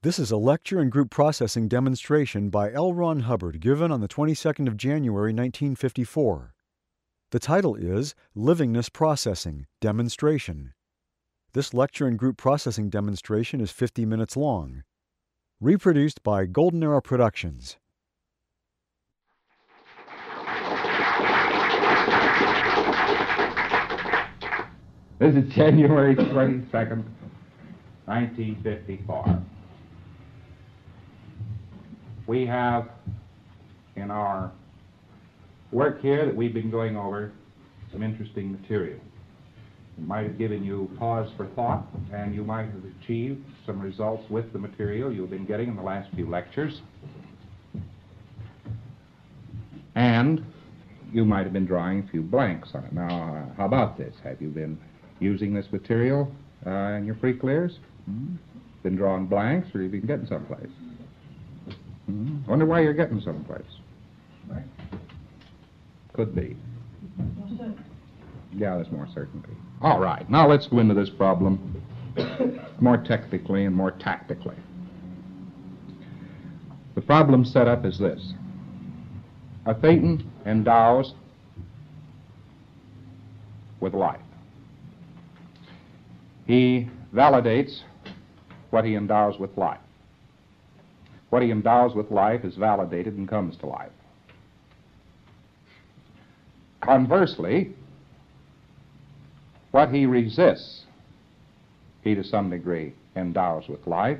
This is a lecture and group processing demonstration by L. Ron Hubbard given on the 22nd of January 1954. The title is Livingness Processing Demonstration. This lecture and group processing demonstration is 50 minutes long. Reproduced by Golden Era Productions. This is January 22nd, 1954. We have in our work here that we've been going over some interesting material. It might have given you pause for thought, and you might have achieved some results with the material you've been getting in the last few lectures. And you might have been drawing a few blanks on it. Now, how about this? Have you been using this material in your free clears? Been drawing blanks, or have you been getting someplace? Wonder why you're getting someplace. Could be. Yeah, there's more certainty. All right, now let's go into this problem more technically and more tactically. The problem set up is this. A Thetan endows with life. He validates what he endows with life. What he endows with life is validated and comes to life. Conversely, what he resists, he to some degree endows with life,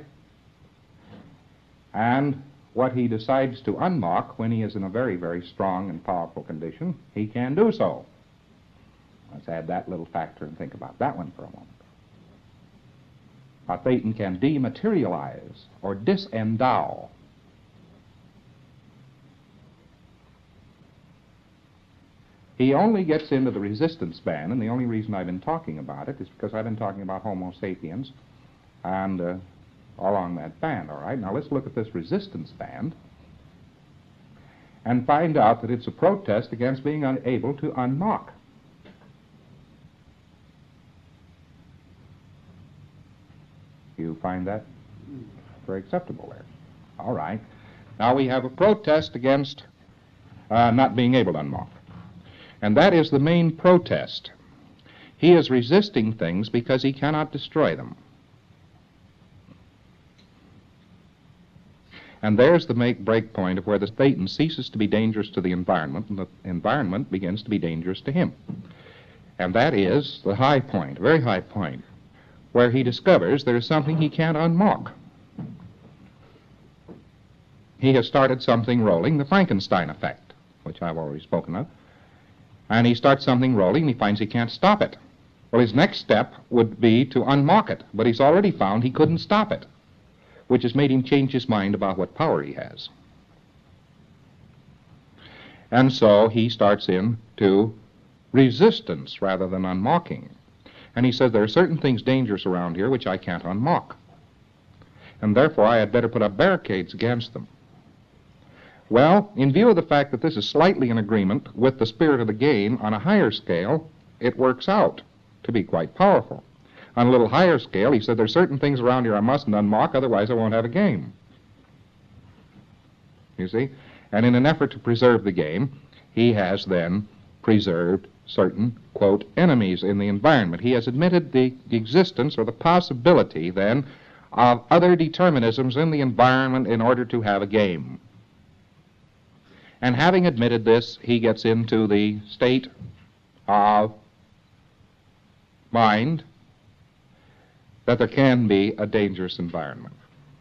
and what he decides to unmock when he is in a very, very strong and powerful condition, he can do so. Let's add that little factor and think about that one for a moment. A Thetan can dematerialize or disendow. He only gets into the resistance band, and the only reason I've been talking about it is because I've been talking about Homo sapiens and along that band, all right? Now let's look at this resistance band and find out that it's a protest against being unable to unmock. You find that very acceptable there. All right. Now we have a protest against not being able to unmock. And that is the main protest. He is resisting things because he cannot destroy them. And there's the break point of where the Thetan ceases to be dangerous to the environment, and the environment begins to be dangerous to him. And that is the high point, very high point, where he discovers there is something he can't unmock. He has started something rolling, the Frankenstein effect, which I've already spoken of. And he starts something rolling, and he finds he can't stop it. Well, his next step would be to unmock it, but he's already found he couldn't stop it, which has made him change his mind about what power he has. And so he starts into resistance rather than unmocking. And he says there are certain things dangerous around here which I can't unmock. And therefore I had better put up barricades against them. Well, in view of the fact that this is slightly in agreement with the spirit of the game, on a higher scale, it works out to be quite powerful. On a little higher scale, he said there are certain things around here I mustn't unmock, otherwise I won't have a game. You see? And in an effort to preserve the game, he has then preserved certain, quote, enemies in the environment. He has admitted the existence or the possibility, then, of other determinisms in the environment in order to have a game. And having admitted this, he gets into the state of mind that there can be a dangerous environment.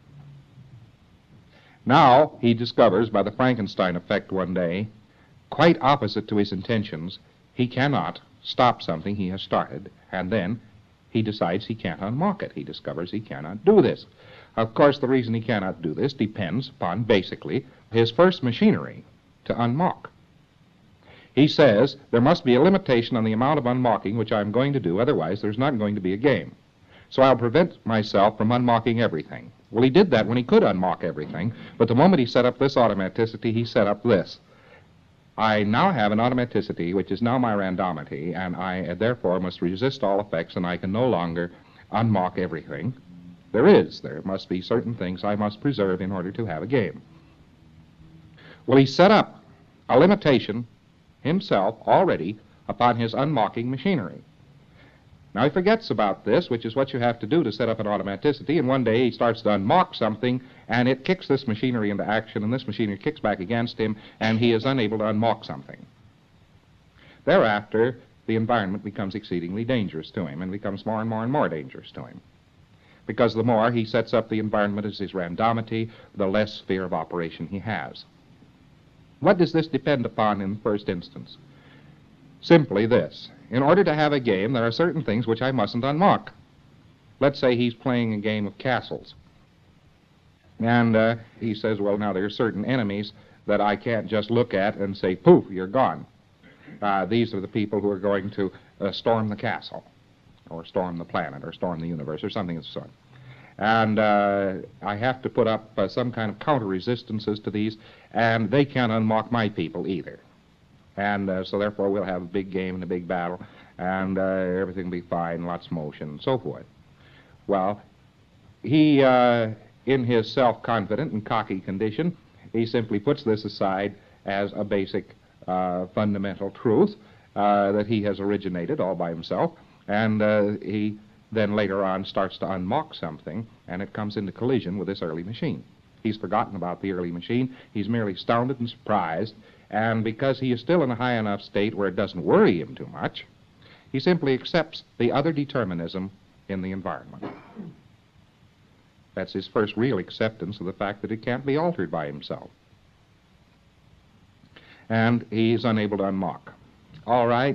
Now he discovers by the Frankenstein effect one day, quite opposite to his intentions, he cannot stop something he has started, and then he decides he can't unmock it. He discovers he cannot do this. Of course, the reason he cannot do this depends upon, basically, his first machinery to unmock. He says there must be a limitation on the amount of unmocking which I'm going to do, otherwise there's not going to be a game. So I'll prevent myself from unmocking everything. Well, he did that when he could unmock everything, but the moment he set up this automaticity, he set up this. I now have an automaticity, which is now my randomity, and I therefore must resist all effects, and I can no longer unmock everything. There must be certain things I must preserve in order to have a game. Well, he set up a limitation himself already upon his unmocking machinery. Now he forgets about this, which is what you have to do to set up an automaticity, and one day he starts to unmock something, and it kicks this machinery into action, and this machinery kicks back against him, and he is unable to unmock something. Thereafter, the environment becomes exceedingly dangerous to him, and becomes more and more and more dangerous to him. Because the more he sets up the environment as his randomity, the less sphere of operation he has. What does this depend upon in the first instance? Simply this. In order to have a game, there are certain things which I mustn't unmock. Let's say he's playing a game of castles. And he says, well, now there are certain enemies that I can't just look at and say, poof, you're gone. These are the people who are going to storm the castle, or storm the planet, or storm the universe, or something of the sort. And I have to put up some kind of counter-resistances to these, and they can't unmock my people either. And so therefore we'll have a big game and a big battle, and everything will be fine, lots of motion, and so forth. Well, he, in his self-confident and cocky condition, he simply puts this aside as a basic fundamental truth that he has originated all by himself, and he then later on starts to unmock something, and it comes into collision with this early machine. He's forgotten about the early machine. He's merely astounded and surprised, and because he is still in a high enough state where it doesn't worry him too much, he simply accepts the other determinism in the environment. That's his first real acceptance of the fact that it can't be altered by himself. And he's unable to unmock. All right.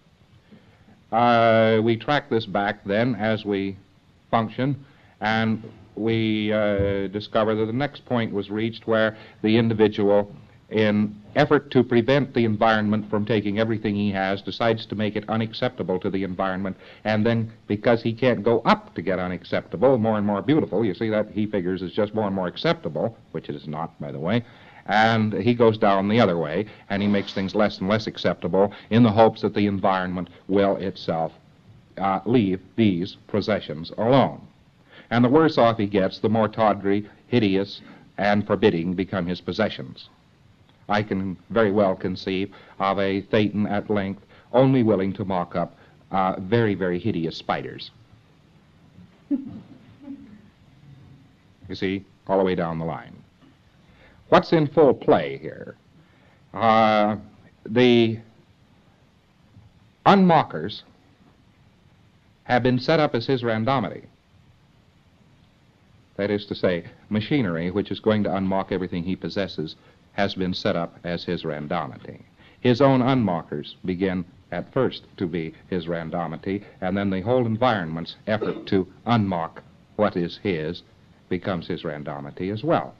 We track this back then as we function, and we discover that the next point was reached where the individual, in effort to prevent the environment from taking everything he has, decides to make it unacceptable to the environment, and then because he can't go up to get unacceptable, more and more beautiful, you see that he figures is just more and more acceptable, which it is not, by the way, and he goes down the other way, and he makes things less and less acceptable in the hopes that the environment will itself leave these possessions alone. And the worse off he gets, the more tawdry, hideous, and forbidding become his possessions. I can very well conceive of a Thetan at length only willing to mock up very, very hideous spiders. You see, all the way down the line. What's in full play here? The unmockers have been set up as his randomity. That is to say, machinery, which is going to unmock everything he possesses, has been set up as his randomity. His own unmockers begin at first to be his randomity, and then the whole environment's effort to unmock what is his becomes his randomity as well.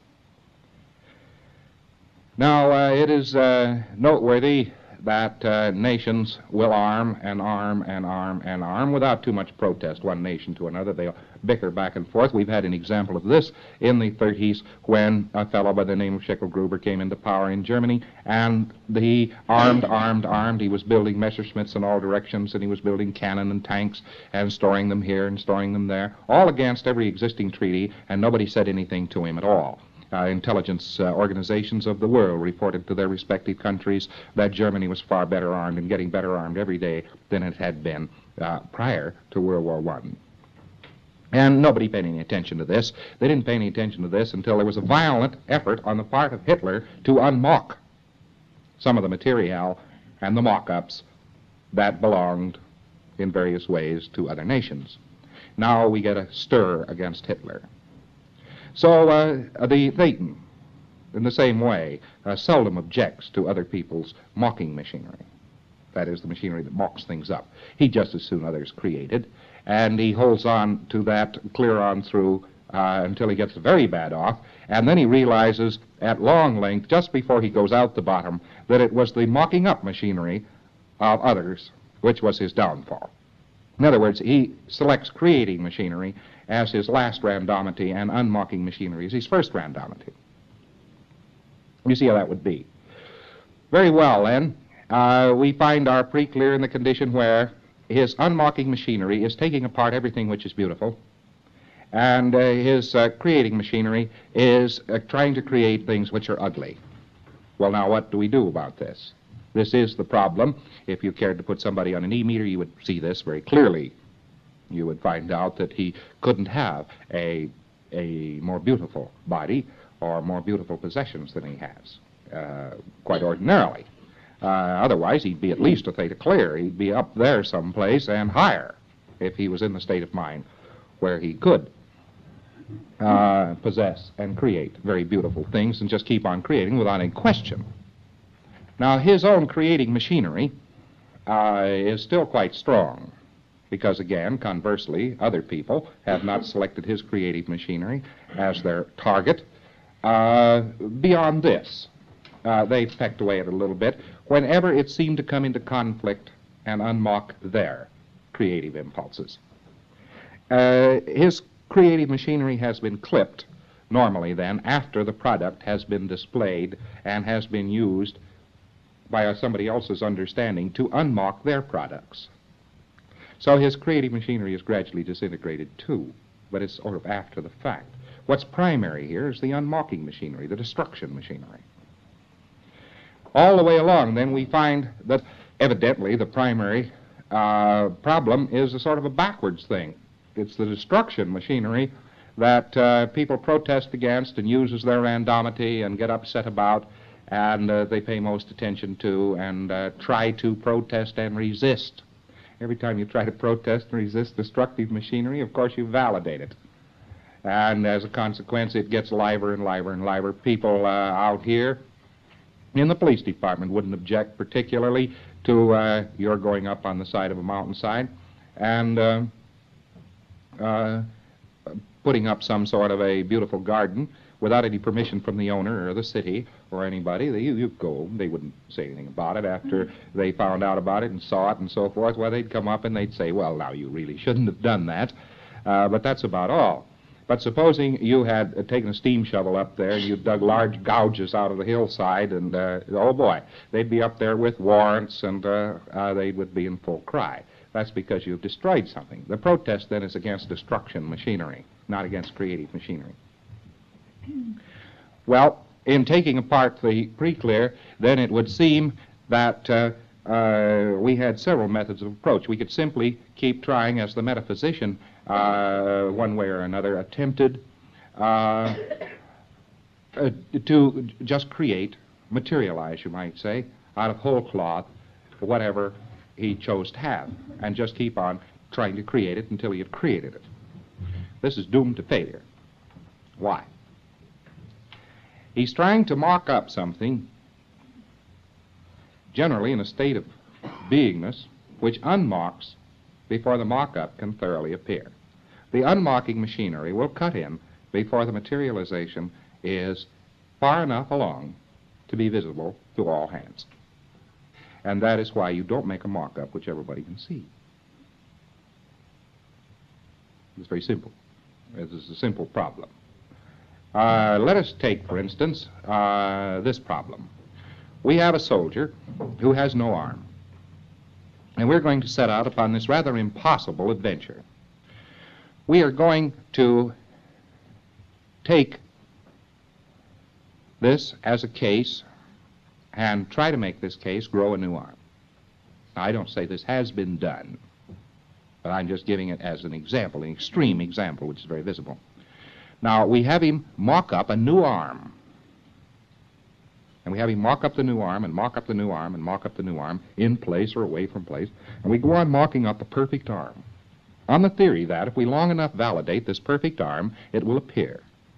Now, it is noteworthy that nations will arm and arm and arm and arm without too much protest, one nation to another. They'll bicker back and forth. We've had an example of this in the 30s when a fellow by the name of Schicklgruber came into power in Germany, and he armed. He was building Messerschmitts in all directions, and he was building cannon and tanks and storing them here and storing them there, all against every existing treaty, and nobody said anything to him at all. Intelligence organizations of the world reported to their respective countries that Germany was far better armed and getting better armed every day than it had been prior to World War I. And nobody paid any attention to this. They didn't pay any attention to this until there was a violent effort on the part of Hitler to unmock some of the material and the mock-ups that belonged in various ways to other nations. Now we get a stir against Hitler. So the Thetan, in the same way, seldom objects to other people's mocking machinery. That is, the machinery that mocks things up. He just as soon others created, and he holds on to that clear on through until he gets very bad off, and then he realizes at long length, just before he goes out the bottom, that it was the mocking up machinery of others which was his downfall. In other words, he selects creating machinery as his last randomity and unmocking machinery as his first randomity. You see how that would be. Very well, then. We find our pre-clear in the condition where his unmocking machinery is taking apart everything which is beautiful And his creating machinery is trying to create things which are ugly. Well, now, what do we do about this? This is the problem. If you cared to put somebody on an E-meter, you would see this very clearly. You would find out that he couldn't have a more beautiful body or more beautiful possessions than he has, quite ordinarily. Otherwise, he'd be at least a theta clear. He'd be up there someplace and higher if he was in the state of mind where he could possess and create very beautiful things and just keep on creating without any question. Now, his own creating machinery is still quite strong because, again, conversely, other people have not selected his creative machinery as their target. Beyond this, they've pecked away at it a little bit whenever it seemed to come into conflict and unmock their creative impulses. His creative machinery has been clipped, normally then, after the product has been displayed and has been used by somebody else's understanding to unmock their products. So his creative machinery is gradually disintegrated too, but it's sort of after the fact. What's primary here is the unmocking machinery, the destruction machinery. All the way along, then, we find that evidently the primary problem is a sort of a backwards thing. It's the destruction machinery that people protest against and use as their randomity and get upset about, and they pay most attention to and try to protest and resist. Every time you try to protest and resist destructive machinery, of course you validate it. And as a consequence, it gets liver and liver and liver. People out here in the police department wouldn't object particularly to your going up on the side of a mountainside and putting up some sort of a beautiful garden without any permission from the owner or the city or anybody. You go. They wouldn't say anything about it after they found out about it and saw it and so forth. Well, they'd come up and they'd say, well, now, you really shouldn't have done that. But that's about all. But supposing you had taken a steam shovel up there and you dug large gouges out of the hillside and, oh boy, they'd be up there with warrants and they would be in full cry. That's because you've destroyed something. The protest then is against destruction machinery, not against creative machinery. Well, in taking apart the pre-clear, then it would seem that we had several methods of approach. We could simply keep trying, as the metaphysician, one way or another, attempted to just create, materialize, you might say, out of whole cloth, whatever he chose to have, and just keep on trying to create it until he had created it. This is doomed to failure. Why? He's trying to mock up something, generally in a state of beingness, which unmocks before the mock-up can thoroughly appear. The unmocking machinery will cut in before the materialization is far enough along to be visible to all hands. And that is why you don't make a mock-up which everybody can see. It's very simple. This is a simple problem. Let us take, for instance, this problem. We have a soldier who has no arm, and we're going to set out upon this rather impossible adventure. We are going to take this as a case and try to make this case grow a new arm. Now, I don't say this has been done, but I'm just giving it as an example, an extreme example, which is very visible. Now, we have him mock up a new arm. And we have him mock up the new arm and mock up the new arm and mock up the new arm in place or away from place. And we go on mocking up a perfect arm on the theory that if we long enough validate this perfect arm, it will appear.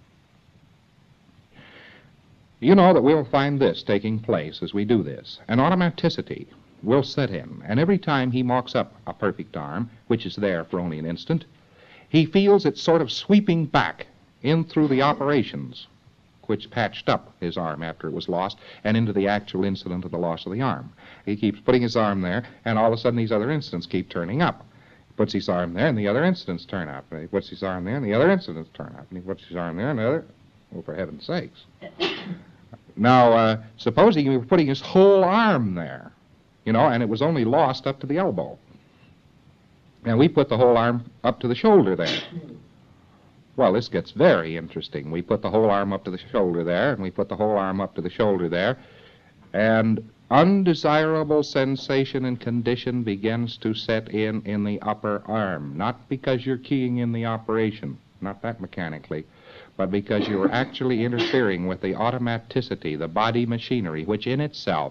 You know that we'll find this taking place as we do this. An automaticity will set in. And every time he mocks up a perfect arm, which is there for only an instant, he feels it sort of sweeping back in through the operations which patched up his arm after it was lost and into the actual incident of the loss of the arm. He keeps putting his arm there, and all of a sudden these other incidents keep turning up. He puts his arm there, and the other incidents turn up. And he puts his arm there, and the other incidents turn up. And he puts his arm there, and the other... Oh, for heaven's sakes. Now, supposing he were putting his whole arm there, you know, and it was only lost up to the elbow. And we put the whole arm up to the shoulder there. Well, this gets very interesting. We put the whole arm up to the shoulder there, and we put the whole arm up to the shoulder there, and undesirable sensation and condition begins to set in the upper arm, not because you're keying in the operation, not that mechanically, but because you're actually interfering with the automaticity, the body machinery, which in itself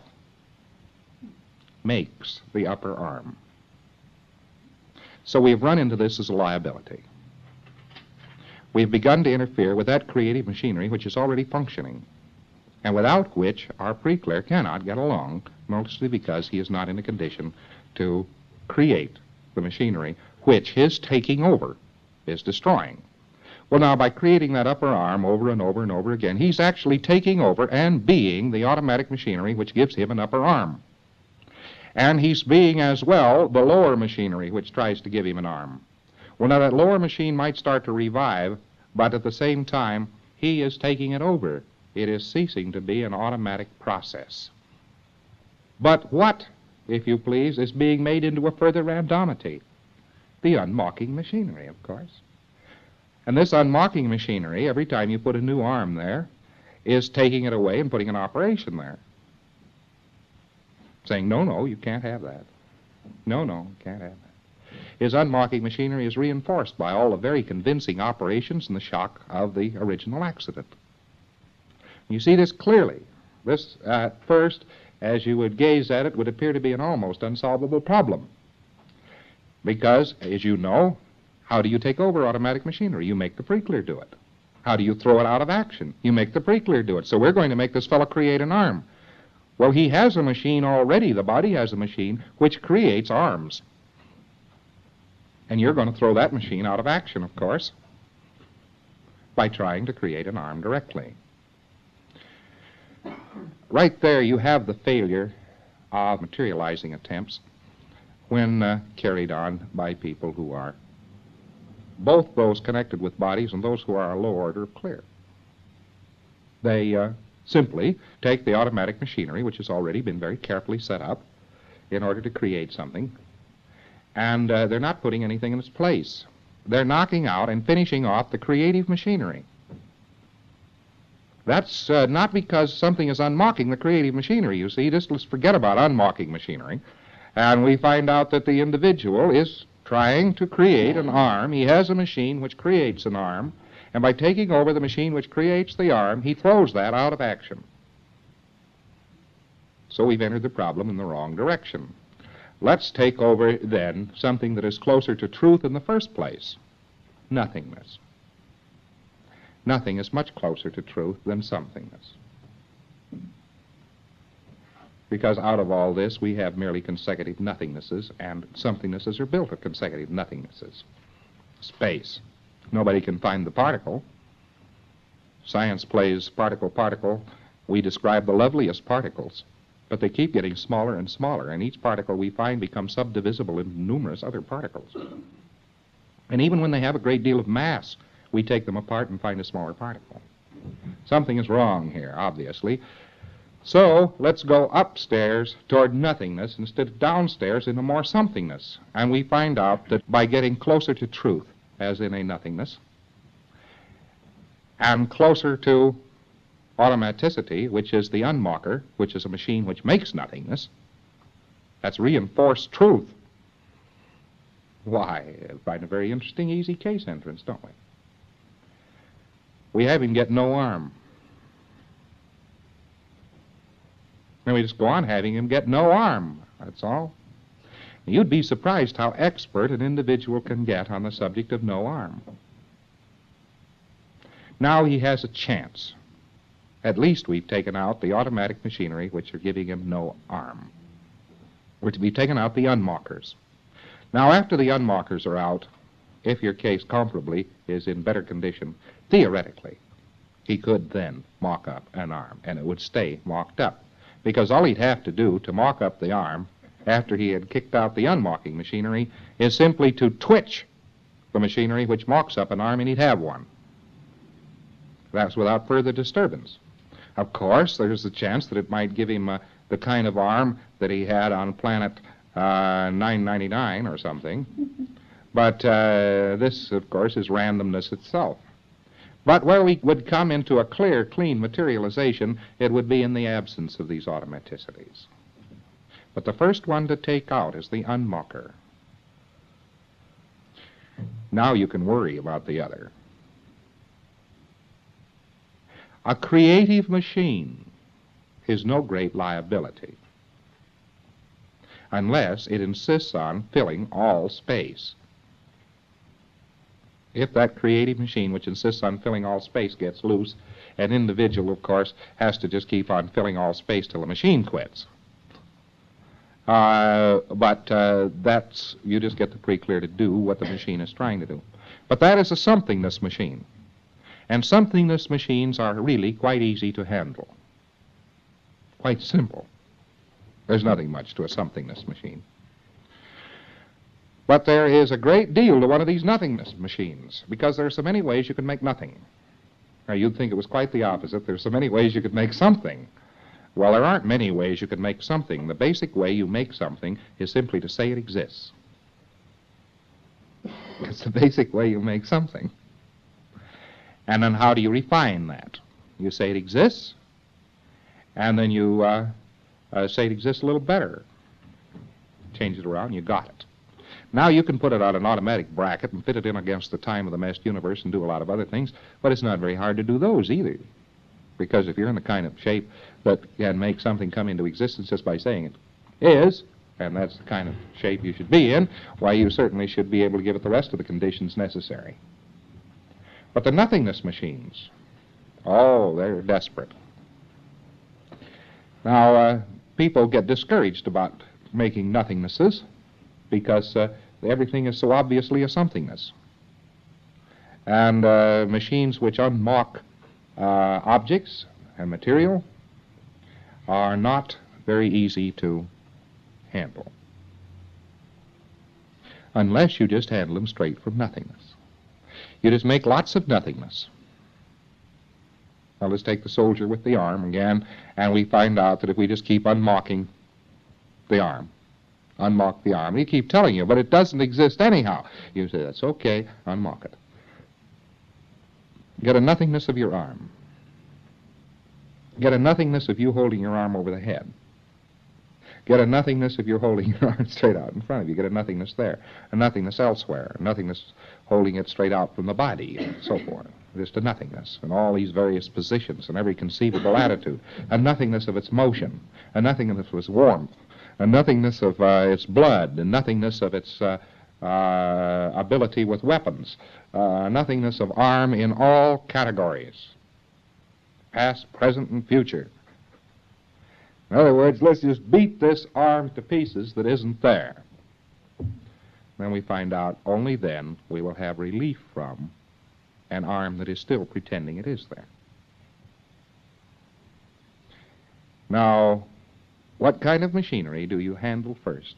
makes the upper arm. So we've run into this as a liability. We've begun to interfere with that creative machinery which is already functioning, and without which our pre-clear cannot get along, mostly because he is not in a condition to create the machinery which his taking over is destroying. Well, now, by creating that upper arm over and over and over again, he's actually taking over and being the automatic machinery which gives him an upper arm. And he's being as well the lower machinery which tries to give him an arm. Well, now, that lower machine might start to revive, but at the same time, he is taking it over. It is ceasing to be an automatic process. But what, if you please, is being made into a further randomity? The unmocking machinery, of course. And this unmocking machinery, every time you put a new arm there, is taking it away and putting an operation there. Saying, no, no, you can't have that. No, no, you can't have that. His unmocking machinery is reinforced by all the very convincing operations and the shock of the original accident. You see this clearly. This, at first, as you would gaze at it, would appear to be an almost unsolvable problem. Because, as you know, how do you take over automatic machinery? You make the pre-clear do it. How do you throw it out of action? You make the pre-clear do it. So we're going to make this fellow create an arm. Well, he has a machine already. The body has a machine which creates arms. And you're going to throw that machine out of action, of course, by trying to create an arm directly. Right there you have the failure of materializing attempts when carried on by people who are both those connected with bodies and those who are a low order of clear. They simply take the automatic machinery, which has already been very carefully set up in order to create something, and they're not putting anything in its place. They're knocking out and finishing off the creative machinery. That's not because something is unmocking the creative machinery, you see. Just let's forget about unmocking machinery. And we find out that the individual is trying to create an arm. He has a machine which creates an arm, and by taking over the machine which creates the arm, he throws that out of action. So we've entered the problem in the wrong direction. Let's take over, then, something that is closer to truth in the first place: nothingness. Nothing is much closer to truth than somethingness. Because out of all this, we have merely consecutive nothingnesses, and somethingnesses are built of consecutive nothingnesses. Space. Nobody can find the particle. Science plays particle-particle. We describe the loveliest particles, but they keep getting smaller and smaller, and each particle we find becomes subdivisible into numerous other particles. And even when they have a great deal of mass, we take them apart and find a smaller particle. Something is wrong here, obviously. So let's go upstairs toward nothingness instead of downstairs into more somethingness. And we find out that by getting closer to truth, as in a nothingness, and closer to automaticity, which is the unmocker, which is a machine which makes nothingness, that's reinforced truth. Why, I find a very interesting, easy case entrance, don't we? We have him get no arm. And we just go on having him get no arm. That's all. You'd be surprised how expert an individual can get on the subject of no arm. Now he has a chance. At least we've taken out the automatic machinery which are giving him no arm. We're to be taking out the unmockers. Now, after the unmockers are out, if your case comparably is in better condition, theoretically, he could then mock up an arm, and it would stay mocked up. Because all he'd have to do to mock up the arm, after he had kicked out the unmocking machinery, is simply to twitch the machinery which mocks up an arm, and he'd have one. That's without further disturbance. Of course, there's the chance that it might give him the kind of arm that he had on planet 999 or something. But this, of course, is randomness itself. But where we would come into a clear, clean materialization, it would be in the absence of these automaticities. But the first one to take out is the unmocker. Now you can worry about the other. A creative machine is no great liability unless it insists on filling all space. If that creative machine, which insists on filling all space, gets loose, an individual, of course, has to just keep on filling all space till the machine quits. But that's, you just get the pre-clear to do what the machine is trying to do. But that is a somethingness machine. And somethingness machines are really quite easy to handle. Quite simple. There's nothing much to a somethingness machine. But there is a great deal to one of these nothingness machines, because there are so many ways you can make nothing. Now, you'd think it was quite the opposite. There's so many ways you could make something. Well, there aren't many ways you could make something. The basic way you make something is simply to say it exists. It's the basic way you make something. And then how do you refine that? You say it exists, and then you say it exists a little better. Change it around, you got it. Now you can put it on an automatic bracket and fit it in against the time of the meshed universe and do a lot of other things, but it's not very hard to do those either. Because if you're in the kind of shape that can make something come into existence just by saying it is, and that's the kind of shape you should be in, why, you certainly should be able to give it the rest of the conditions necessary. But the nothingness machines, oh, they're desperate. Now, people get discouraged about making nothingnesses because everything is so obviously a somethingness. And machines which unmock objects and material are not very easy to handle unless you just handle them straight from nothingness. You just make lots of nothingness. Now let's take the soldier with the arm again, and we find out that if we just keep unmocking the arm, unmock the arm, and you keep telling you, but it doesn't exist anyhow. You say, that's okay, unmock it. Get a nothingness of your arm. Get a nothingness of you holding your arm over the head. Get a nothingness if you're holding your arm straight out in front of you. Get a nothingness there, a nothingness elsewhere, a nothingness holding it straight out from the body, and so forth. Just a nothingness in all these various positions and every conceivable attitude. A nothingness of its motion, a nothingness of its warmth, a nothingness of its blood, a nothingness of its ability with weapons, a nothingness of arm in all categories, past, present, and future. In other words, let's just beat this arm to pieces that isn't there. Then we find out only then we will have relief from an arm that is still pretending it is there. Now, what kind of machinery do you handle first?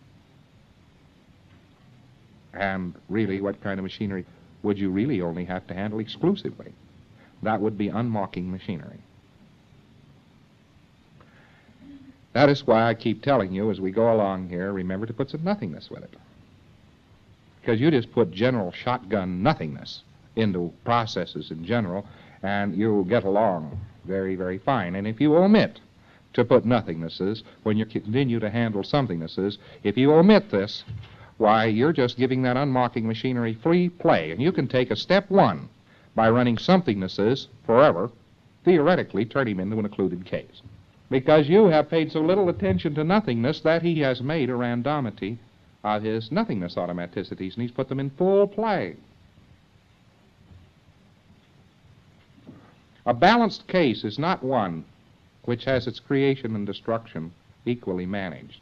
And really, what kind of machinery would you really only have to handle exclusively? That would be unmocking machinery. That is why I keep telling you as we go along here, remember to put some nothingness with it. Because you just put general shotgun nothingness into processes in general, and you'll get along very, very fine. And if you omit to put nothingnesses when you continue to handle somethingnesses, if you omit this, why, you're just giving that unmocking machinery free play. And you can take a step one by running somethingnesses forever, theoretically turn him into an occluded case. Because you have paid so little attention to nothingness that he has made a randomity of his nothingness automaticities, and he's put them in full play. A balanced case is not one which has its creation and destruction equally managed.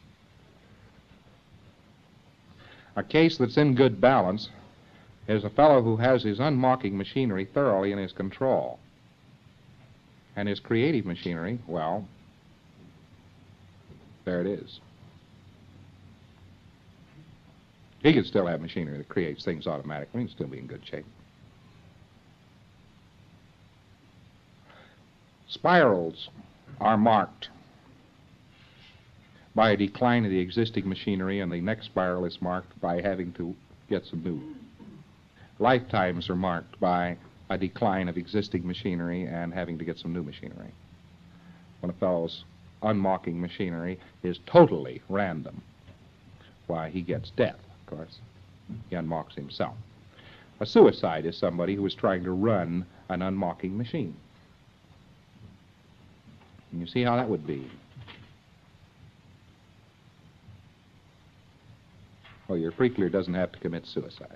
A case that's in good balance is a fellow who has his unmocking machinery thoroughly in his control. And his creative machinery, well, there it is. He can still have machinery that creates things automatically and still be in good shape. Spirals are marked by a decline of the existing machinery, and the next spiral is marked by having to get some new. Lifetimes are marked by a decline of existing machinery and having to get some new machinery. When a fellow's unmarking machinery is totally random, why, he gets death, of course. He unmarks himself. A suicide is somebody who is trying to run an unmarking machine. And you see how that would be. Well, your pre-clear doesn't have to commit suicide.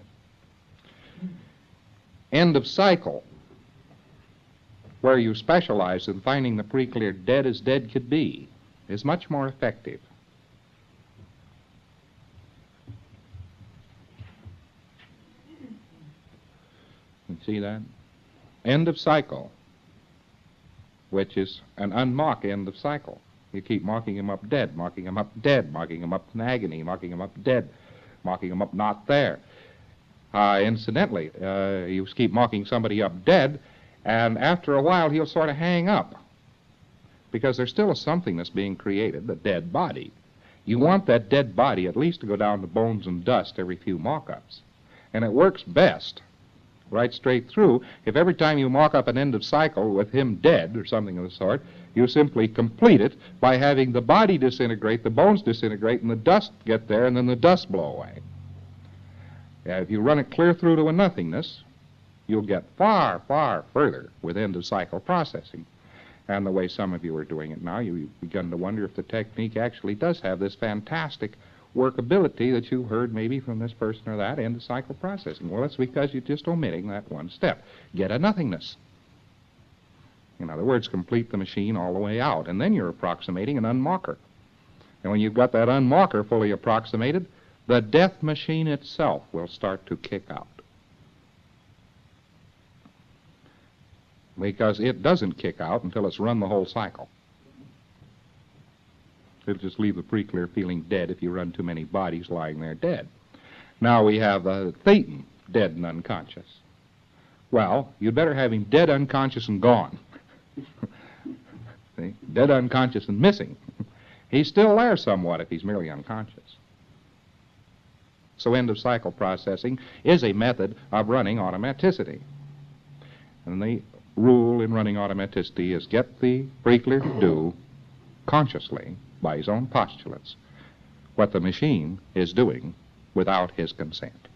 End of cycle, where you specialize in finding the pre-clear dead as dead could be, is much more effective. You see that? End of cycle, which is an unmarked end of cycle. You keep marking him up dead, marking him up dead, marking him up in agony, marking him up dead, marking him up not there. Incidentally, you keep marking somebody up dead, and after a while he'll sort of hang up, because there's still a something that's being created, the dead body. You want that dead body at least to go down to bones and dust every few markups. And it works best right straight through if every time you mark up an end of cycle with him dead or something of the sort, you simply complete it by having the body disintegrate, the bones disintegrate, and the dust get there, and then the dust blow away. If you run it clear through to a nothingness, you'll get far, far further with end of cycle processing. And the way some of you are doing it now, you've begun to wonder if the technique actually does have this fantastic workability that you heard maybe from this person or that, end of cycle processing. Well, it's because you're just omitting that one step. Get a nothingness. In other words, complete the machine all the way out, and then you're approximating an unmarker. And when you've got that unmarker fully approximated, the death machine itself will start to kick out. Because it doesn't kick out until it's run the whole cycle. It'll just leave the pre-clear feeling dead if you run too many bodies lying there dead. Now we have Thetan, dead and unconscious. Well, you'd better have him dead, unconscious, and gone. See? Dead, unconscious, and missing. He's still there somewhat if he's merely unconscious. So end of cycle processing is a method of running automaticity. And the rule in running automaticity is get the pre-clear to do consciously, by his own postulates, what the machine is doing without his consent.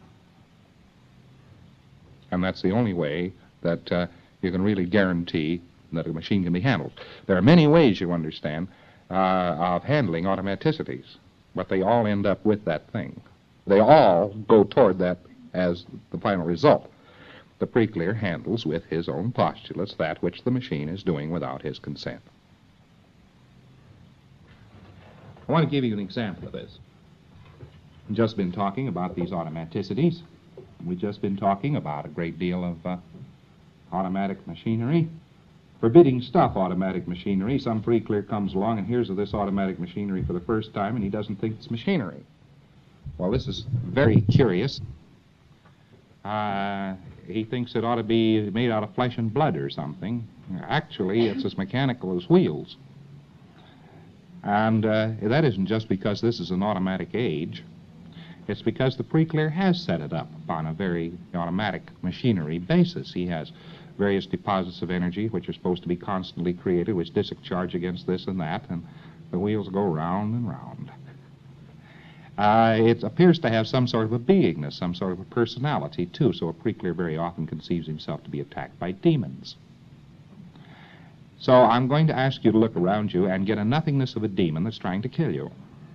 And that's the only way that you can really guarantee that a machine can be handled. There are many ways, you understand, of handling automaticities, but they all end up with that thing. They all go toward that as the final result. The pre-clear handles with his own postulates that which the machine is doing without his consent. I want to give you an example of this. We've just been talking about these automaticities. We've just been talking about a great deal of automatic machinery. Forbidding stuff, automatic machinery. Some pre-clear comes along and hears of this automatic machinery for the first time, and he doesn't think it's machinery. Well, this is very curious. He thinks it ought to be made out of flesh and blood or something. Actually, it's as mechanical as wheels. And that isn't just because this is an automatic age. It's because the pre-clear has set it up upon a very automatic machinery basis. He has various deposits of energy which are supposed to be constantly created, which discharge against this and that, and the wheels go round and round. It appears to have some sort of a beingness, some sort of a personality, too, so a pre-clear very often conceives himself to be attacked by demons. So I'm going to ask you to look around you and get a nothingness of a demon that's trying to kill you.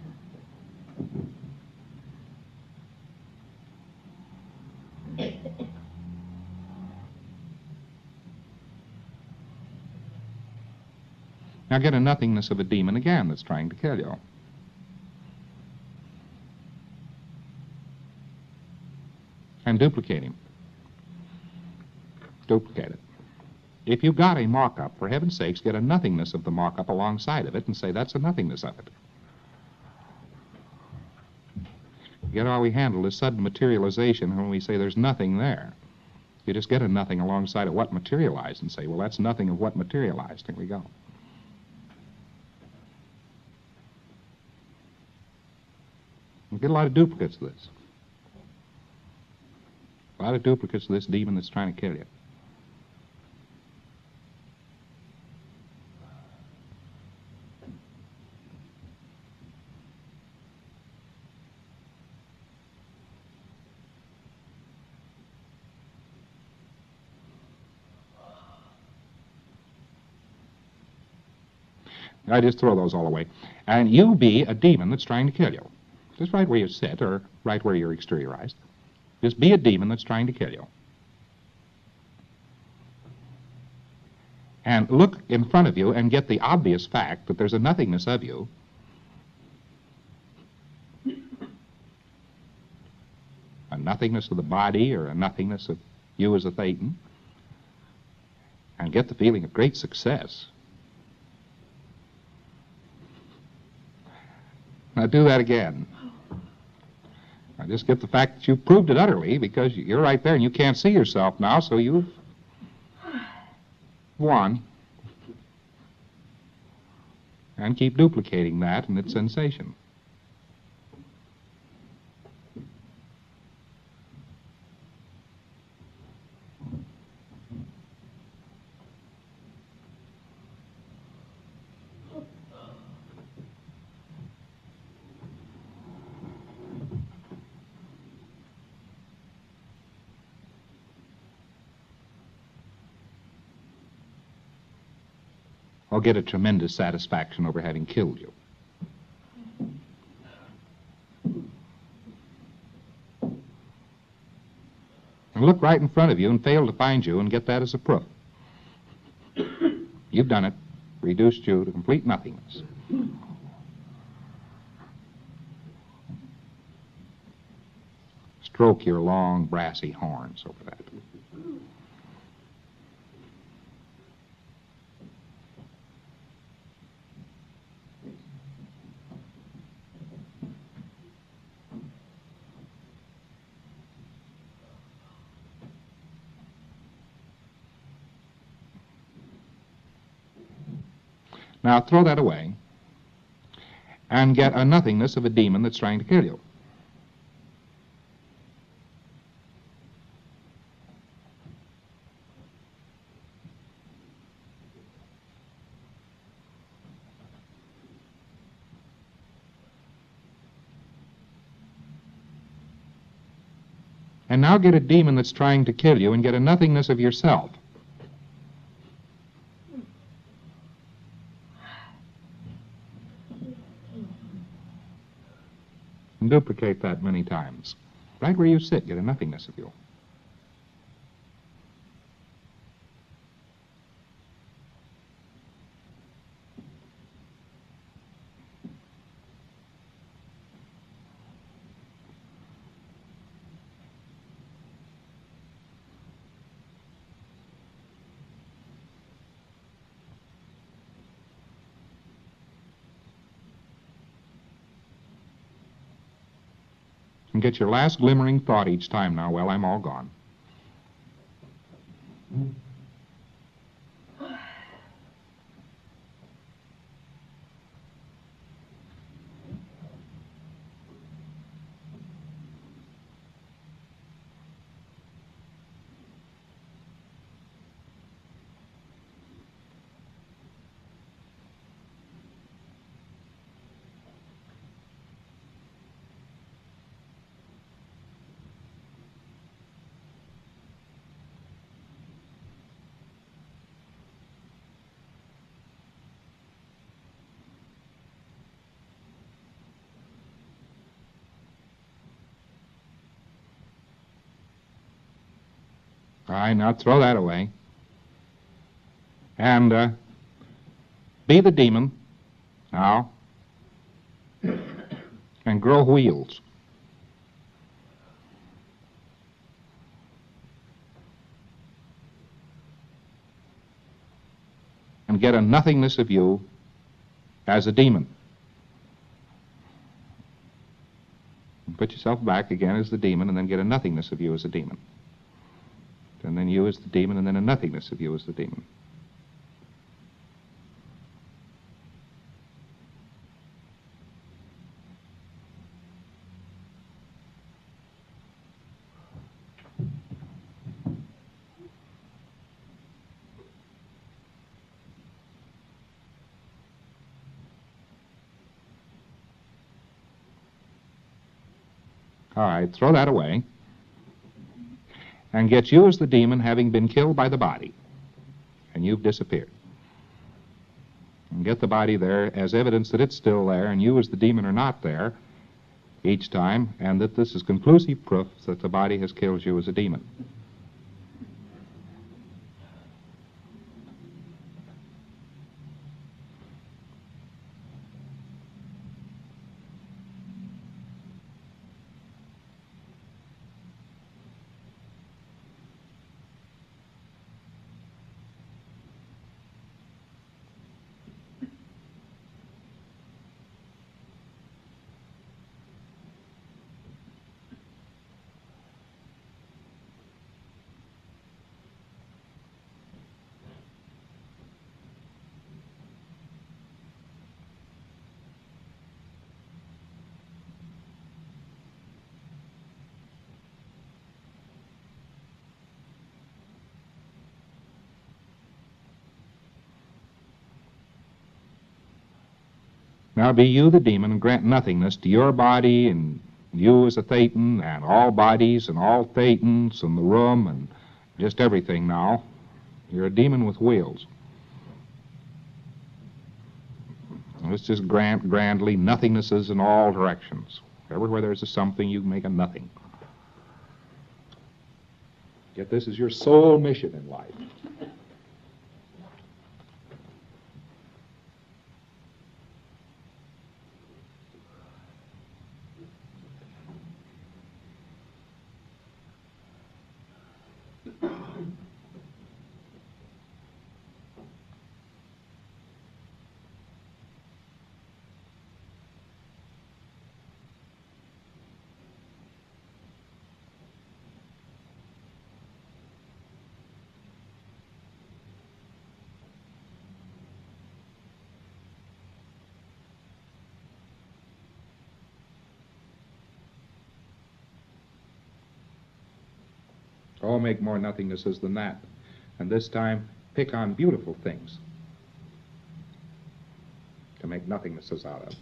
Now get a nothingness of a demon again that's trying to kill you. And duplicate him. Duplicate it. If you got a mock-up, for heaven's sakes, get a nothingness of the mock-up alongside of it and say that's a nothingness of it. Get how we handle this sudden materialization when we say there's nothing there. You just get a nothing alongside of what materialized and say, well, that's nothing of what materialized. Here we go. You get a lot of duplicates of this. A lot of duplicates of this demon that's trying to kill you. I just throw those all away. And you be a demon that's trying to kill you. Just right where you sit or right where you're exteriorized. Just be a demon that's trying to kill you. And look in front of you and get the obvious fact that there's a nothingness of you. A nothingness of the body or a nothingness of you as a Thetan. And get the feeling of great success. Now do that again. Now just get the fact that you've proved it utterly, because you're right there and you can't see yourself now, so you've won. And keep duplicating that and its sensation. Or get a tremendous satisfaction over having killed you. And look right in front of you and fail to find you and get that as a proof. You've done it. Reduced you to complete nothingness. Stroke your long, brassy horns over that. Now throw that away and get a nothingness of a demon that's trying to kill you. And now get a demon that's trying to kill you and get a nothingness of yourself. And duplicate that many times. Right where you sit, get a nothingness of you. And get your last glimmering thought each time now, well, I'm all gone. All right, now throw that away. And be the demon now and grow wheels. And get a nothingness of you as a demon. And put yourself back again as the demon and then get a nothingness of you as a demon. And then you as the demon, and then a nothingness of you as the demon. All right, throw that away. And get you as the demon having been killed by the body. And you've disappeared. and get the body there as evidence that it's still there and you as the demon are not there each time, and that this is conclusive proof that the body has killed you as a demon. Now be you the demon and grant nothingness to your body and you as a Thetan and all bodies and all Thetans and the room and just everything now. You're a demon with wheels. Let's just grant grandly nothingnesses in all directions. Everywhere there's a something, you make a nothing. Yet this is your sole mission in life. Oh, make more nothingnesses than that. And this time, pick on beautiful things to make nothingnesses out of.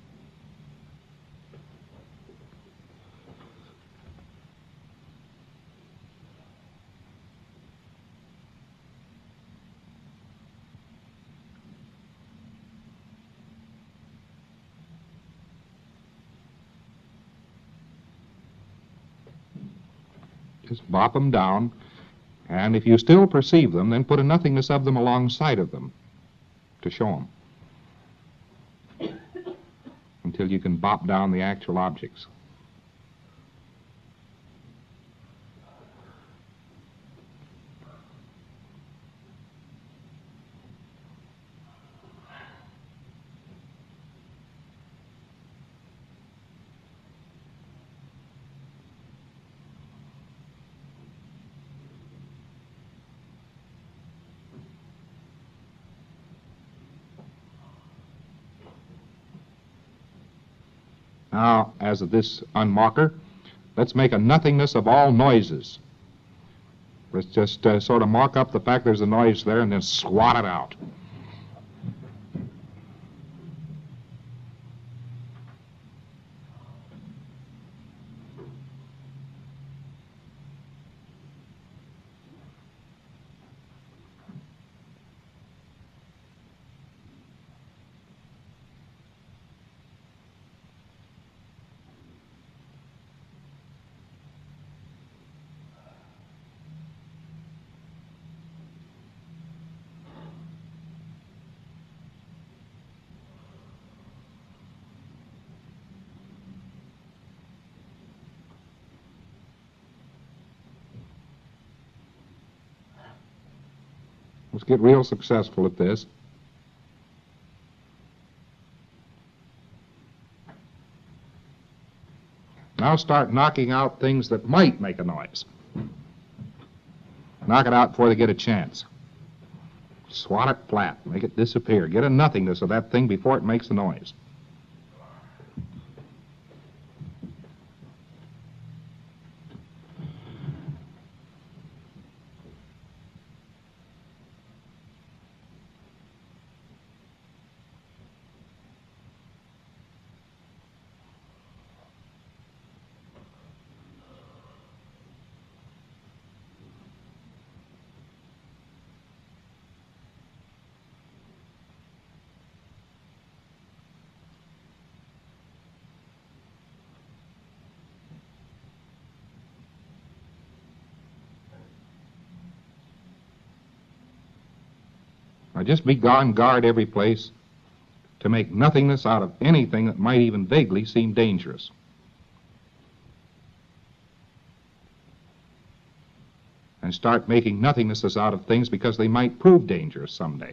Just bop them down, and if you still perceive them, then put a nothingness of them alongside of them to show them until you can bop down the actual objects. Now, as of this unmarker, let's make a nothingness of all noises. Let's just sort of mark up the fact there's a noise there and then swat it out. Let's get real successful at this. Now start knocking out things that might make a noise. Knock it out before they get a chance. Swat it flat. Make it disappear. Get a nothingness of that thing before it makes a noise. Now just be on guard every place to make nothingness out of anything that might even vaguely seem dangerous. And start making nothingnesses out of things because they might prove dangerous someday.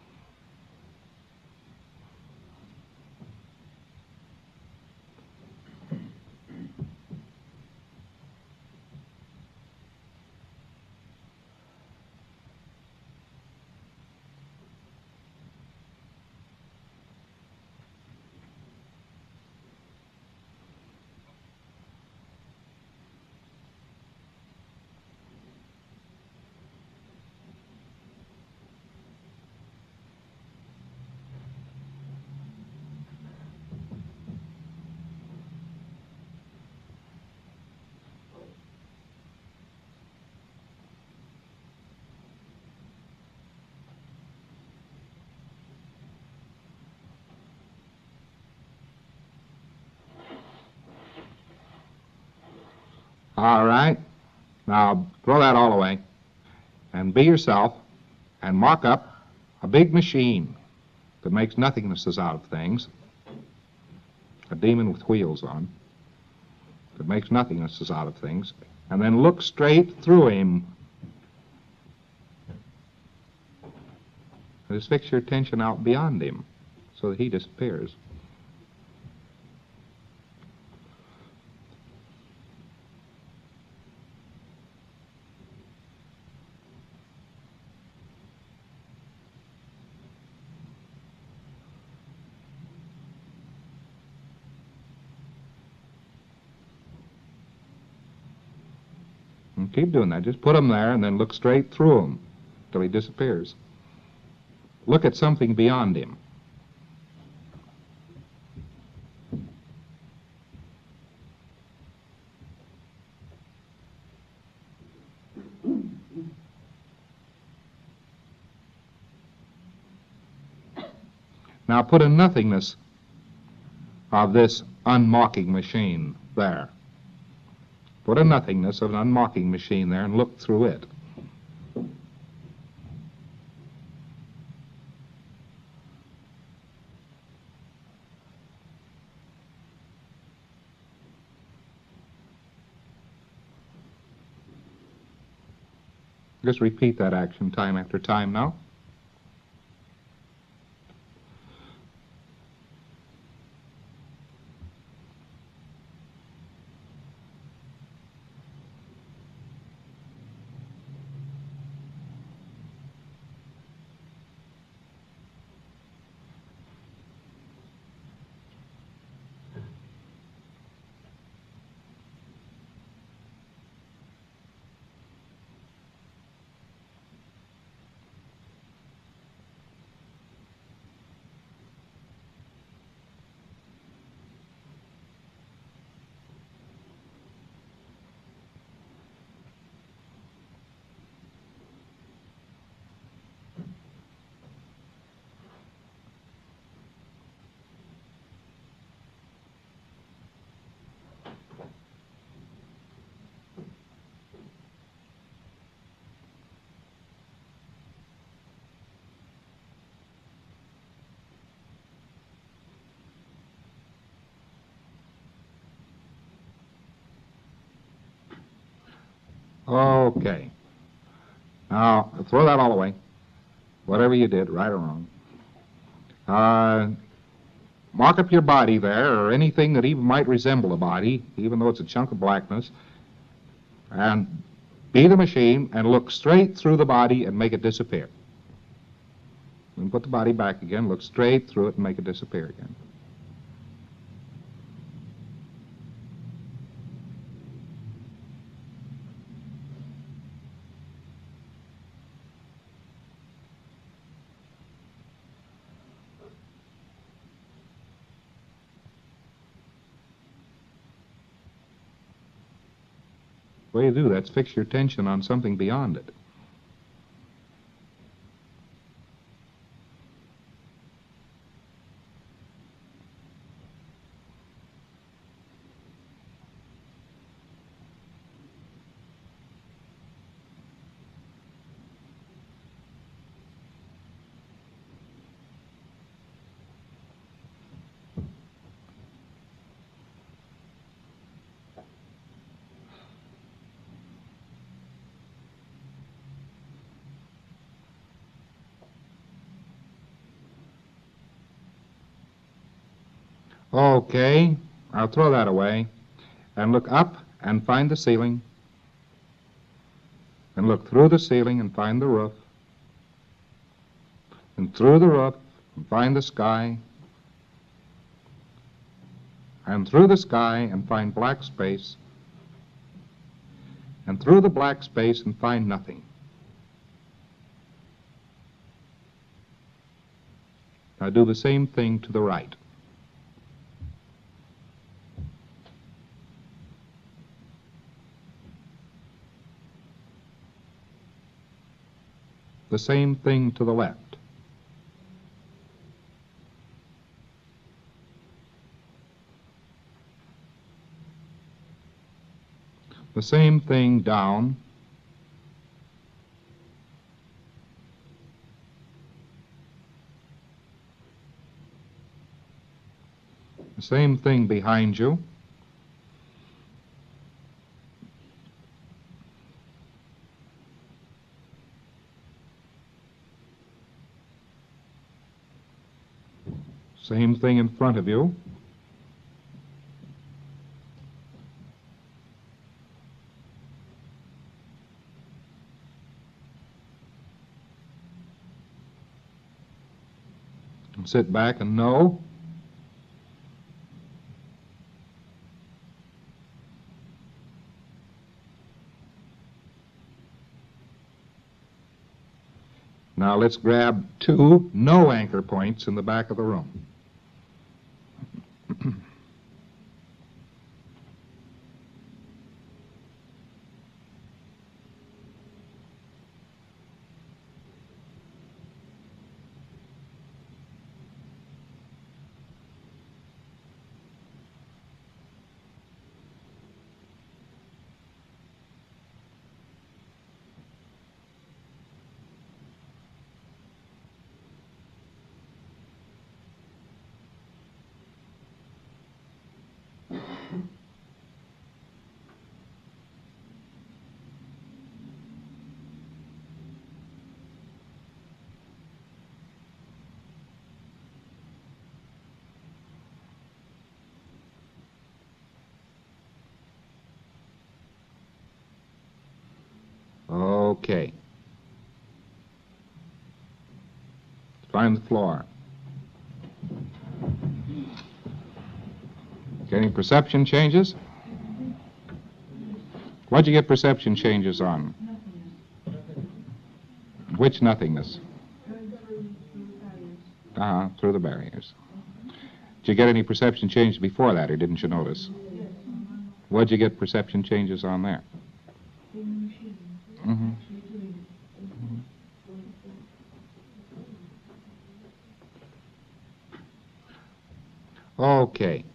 All right. Now throw that all away and be yourself and mark up a big machine that makes nothingnesses out of things, a demon with wheels on, that makes nothingnesses out of things, and then look straight through him. Just fix your attention out beyond him so that he disappears. And keep doing that. Just put him there and then look straight through him till he disappears. Look at something beyond him. Now put a nothingness of this unmocking machine there. Put a nothingness of an unmocking machine there and look through it. Just repeat that action time after time now. Okay. Now, throw that all away. Whatever you did, right or wrong. Mark up your body there, or anything that even might resemble a body, even though it's a chunk of blackness, and be the machine and look straight through the body and make it disappear. Then put the body back again, look straight through it and make it disappear again. The way you do that's fix your attention on something beyond it. Okay, I'll throw that away. And look up and find the ceiling. And look through the ceiling and find the roof. And through the roof and find the sky. And through the sky and find black space. And through the black space and find nothing. Now do the same thing to the right. The same thing to the left. The same thing down. The same thing behind you. Same thing in front of you. And sit back and know. Now let's grab 2 no anchor points in the back of the room. Okay. Find the floor. Getting perception changes? What'd you get perception changes on? Which nothingness? Through the barriers. Did you get any perception changes before that, or didn't you notice? What'd you get perception changes on there? Mm-hmm. Okay.